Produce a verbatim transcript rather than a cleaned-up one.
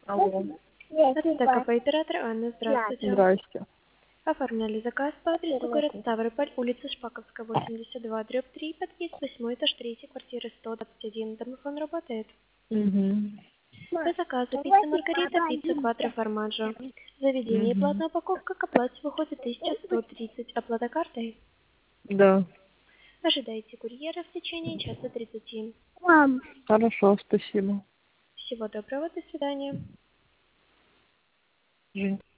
Алло. Это ТКП оператор Анна, здравствуйте. Здрасте. Оформляли заказ по адресу город Ставрополь, улица Шпаковская, восемьдесят два, дробь три, подъезд восьмой, этаж третий, квартира сто двадцать один. Домофон работает. Угу. По заказу пицца Маргарита, пицца Кватро Формаджо. Заведение и Угу. платная упаковка к оплате выходит тысяча сто тридцать. Оплата картой. Да. Ожидайте курьера в течение часа тридцати. Хорошо, спасибо. Всего доброго, до свидания. Жень.